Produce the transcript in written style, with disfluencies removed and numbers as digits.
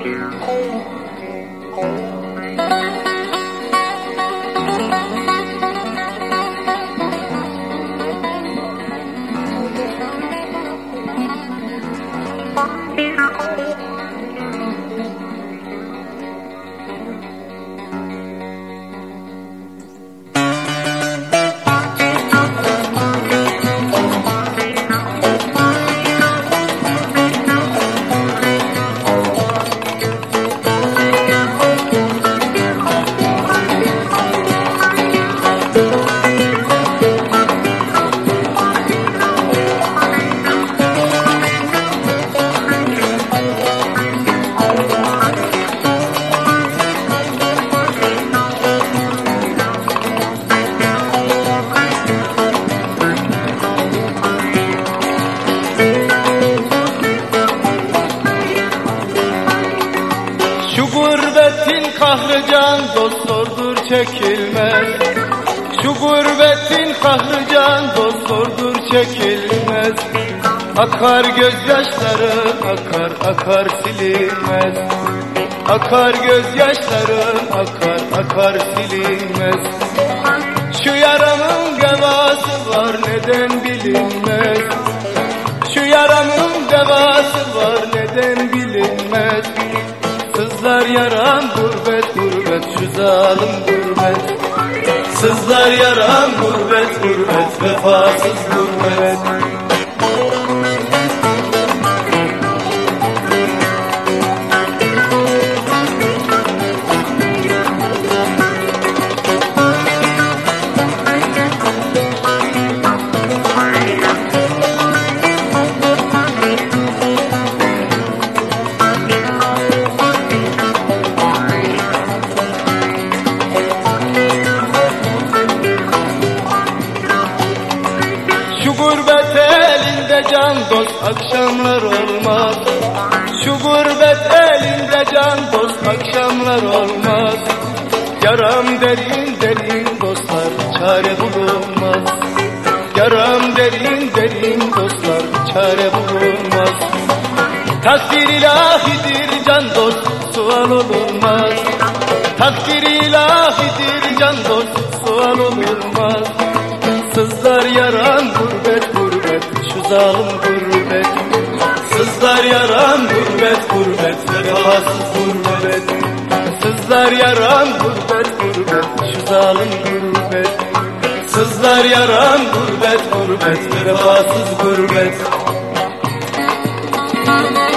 Şu gurbetin kahrı can dost zordur çekilmez. Şu gurbetin kahrı can dost zordur çekilmez. Akar gözyaşların akar akar silinmez. Akar gözyaşların akar akar silinmez. Şu yaramın devası var neden bilinmez. Şu yaramın devası var neden bilinmez. Sızlar yaram gurbet gurbet şu zalim gurbet. Sızlar yaram gurbet gurbet vefasız gurbet. Şu gurbet elinde can dost akşamlar olmaz. Şu gurbet elinde can dost akşamlar olmaz. Yaram derin derin dostlar çare bulunmaz. Yaram derin derin dostlar çare bulunmaz. Takdir ilahidir can dost sual olunmaz. Takdir ilahidir can dost sual olunmaz. Sızlar yaram gurbet gurbet şu zalim gurbet. Sızlar yaram gurbet gurbet vefasız gurbet. Sızlar yaram gurbet gurbet şu zalim gurbet. Sızlar yaram gurbet gurbet vefasız gurbet.